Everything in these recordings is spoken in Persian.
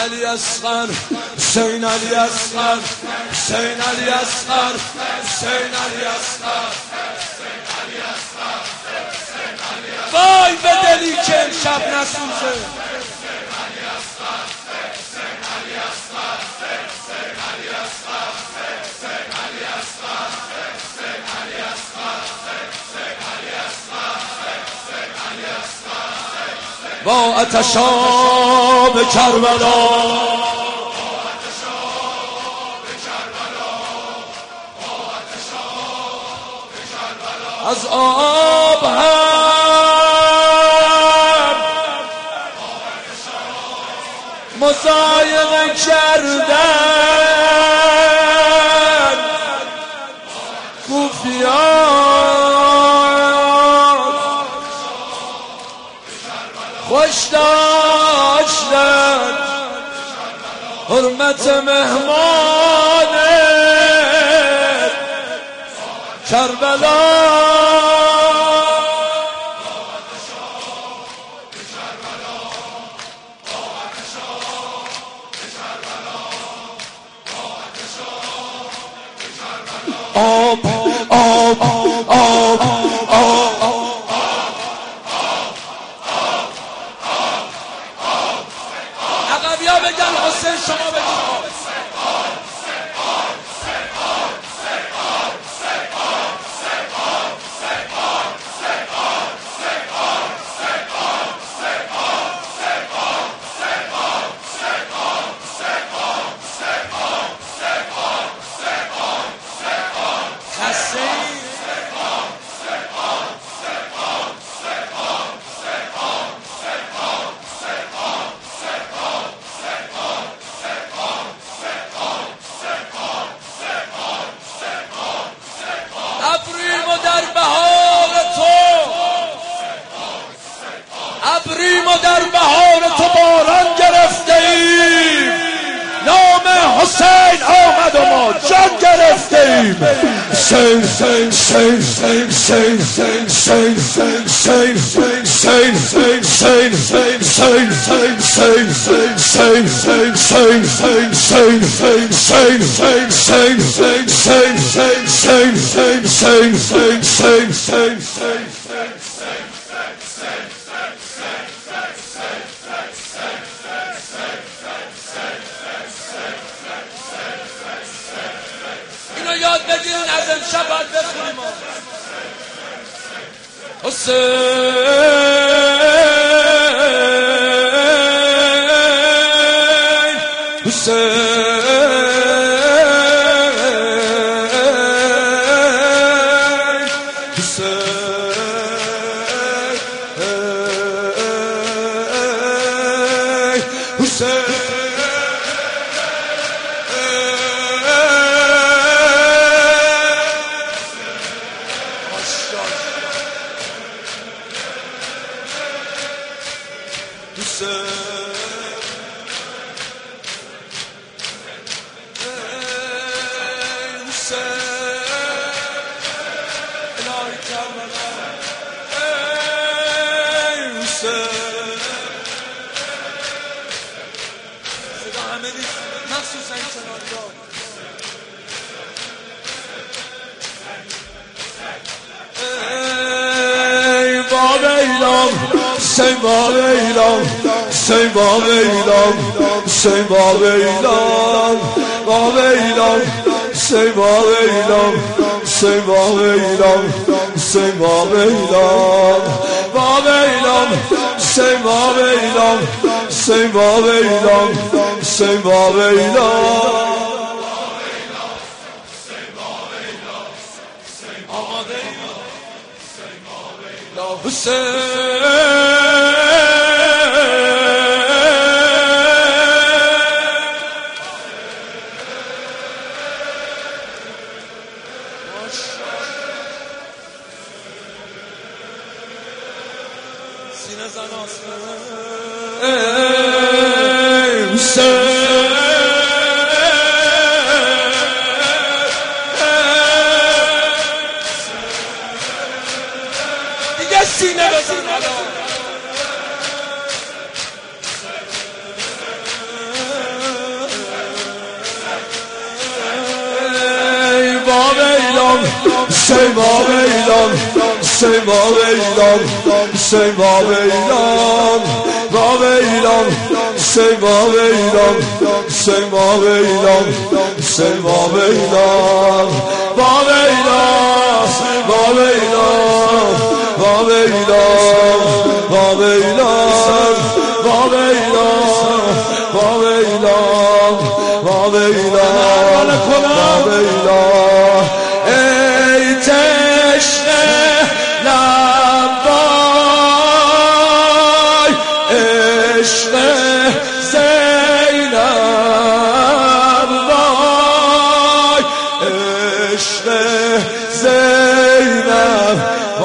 علی اصغر حسین علی اصغر حسین علی اصغر حسین علی اصغر وای به دلی که امشب نسوزه با آتش آب کربلا از آب هم مضایقه کردن کوفیان خوش داشتن حرمت مهمان کربلا آب آب آب آب عقبیا بگن حسین شما بگن ابریم و در بهار تو باران گرفته ایم نام حسین آمد و ما جان گرفته ایم حسین حسین حسین حسین حسین حسین حسین حسین حسین حسین یاد بگیرین از امشب باید بخونیم حسین حسین حسین Say Babylon, say Babylon, say Babylon, Babylon, say Babylon, say Babylon, say Babylon, Babylon, say Babylon, say Babylon, say Babylon. سیما ویلان سیما ویلان سیما ویلان با ویلان سیما ویلان سیما ویلان سیما ویلان با ویلان با ویلان با ویلان با ویلان با ویلان با ویلان با ویلان با ویلان ای تشنه لبای عشق زینب وای عشق زینب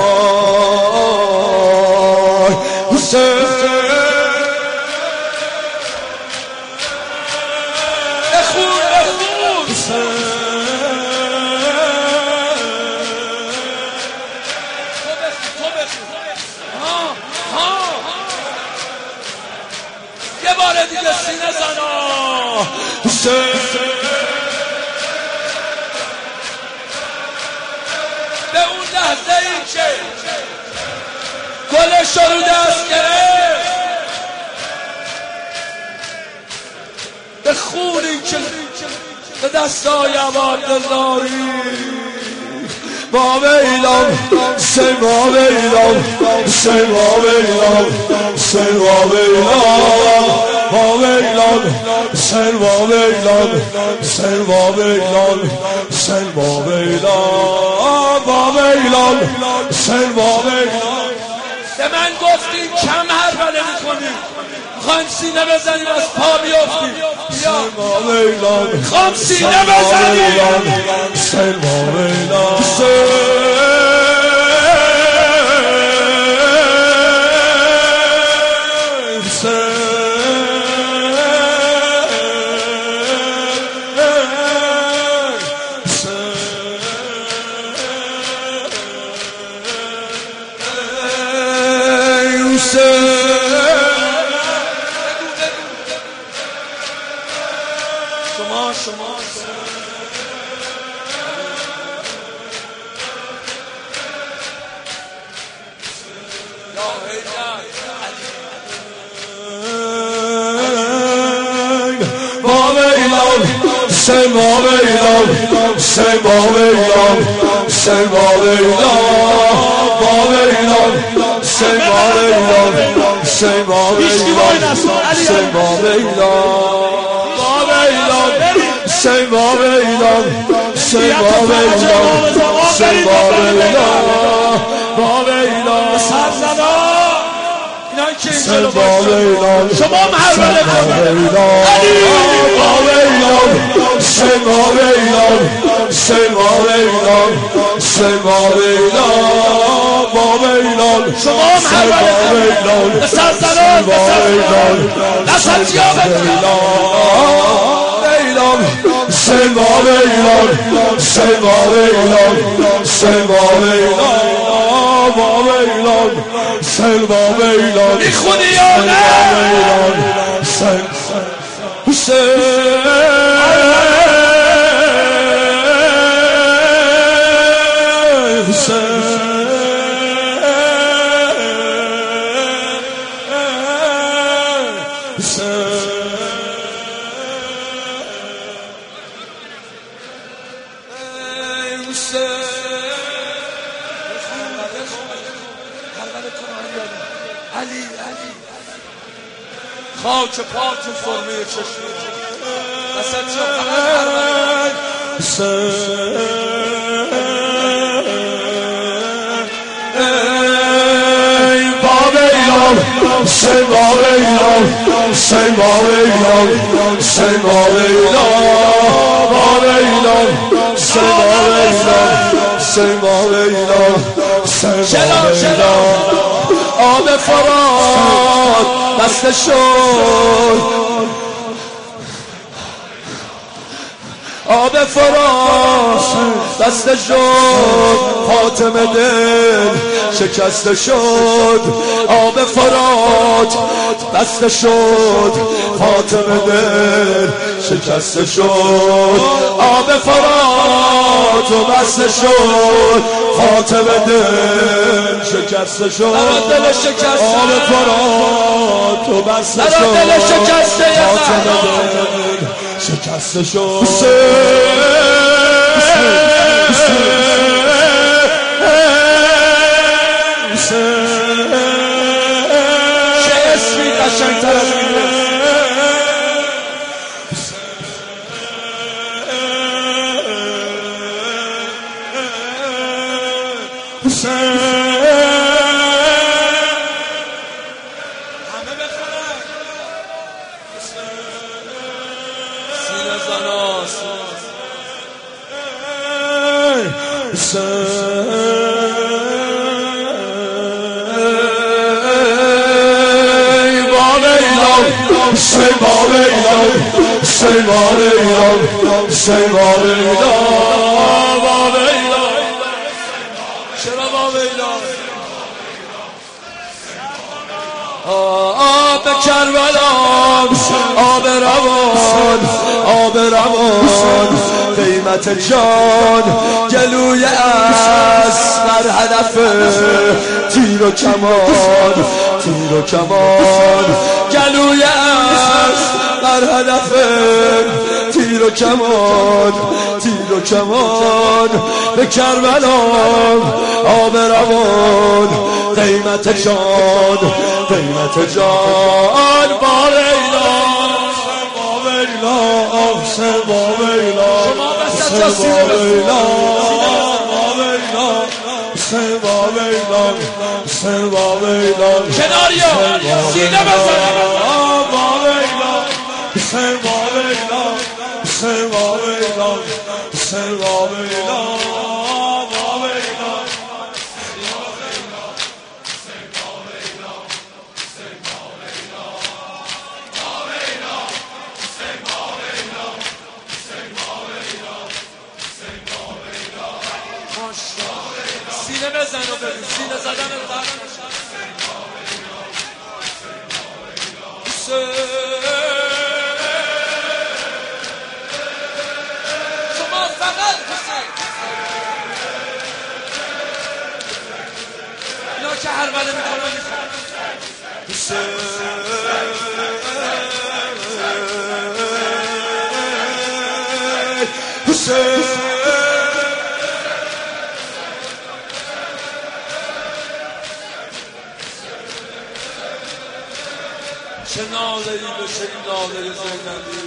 وای حسین یه بار دیگه سینه زنا به اون لحظه ای که گلش رو دست گرفت به خونی که به دستای عبداللاری با ویلان سیما ویلان سیما ویلان سیما ویلان با ویلان سیما ویلان سیما ویلان سیما ویلان با ویلان سیما ویلان به من گفتین کم هربله میکنی میخوایم سینه بزنیم از پا بیافتیم سیما ویلان میخوام سینه بزنیم سیما ویلان شما با ویلان سیما ویلان سیما ویلان سیما ویلان با ویلان سیما ویلان سیما ویلان سیما ویلان با ویلان سیما ویلان سیما ویلان سیما ویلان با ویلان سیما ویلان شما محرمه کنید با ویلان سیما ویلان سیما ویلان سیما ویلان با ویلان شما محرمه ویلان سرزنان ویلان نسلچیا ویلان سیما ویلان سیما ویلان سیما ویلان با ویلان سیما ویلان میخونی یا نه علی خاک پاتون فرمه چشمی اصلا چه با ویلان سیما ویلان سیما ویلان سیما ویلان با ویلان سیما ویلان سیما ویلان سیما ویلان آب فرات بسته شد آب فرات بسته شد خاتم دل شکسته شد آب فرات بسته شد خاتم دل شکسته شد آب فرات بسته شد خاتم دل شکسته شد دل شکسته آب فرات بسته شد دل شکسته خاتم دل شکسته شد چه اسمی قشنگتر از این همه بخورن سینه زناس Say آب کربلا آب روان قیمت جان گلوی اصغر هدف تیر و کمان گلوی اصغر هدف تیر و کمان به کربلا آب روان قیمت جان کناریا سینه بزن سینه بزن و ببین سینه زدن شما فقط اینا که هربله میکنن چه ناله‌ای بشه این ناله زینبی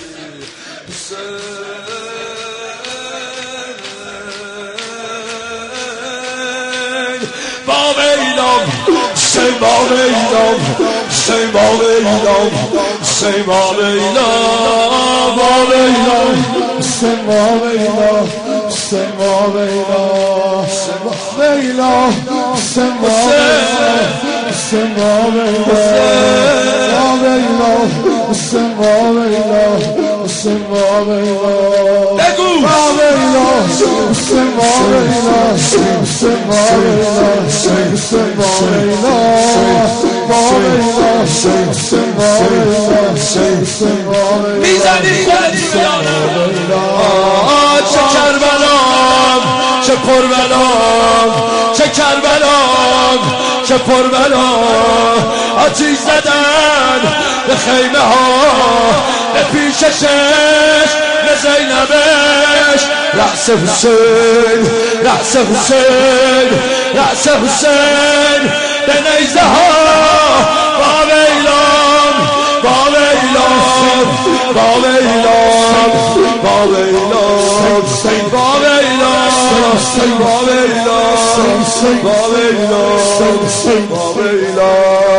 میزنی خودتی چه کربلام چه پربلام چه کربلام چه پربلام آتیش زدن به خیمه ها به پیش چشم به زینبش رأس حسین به نیزه ها با ویلام با ویلام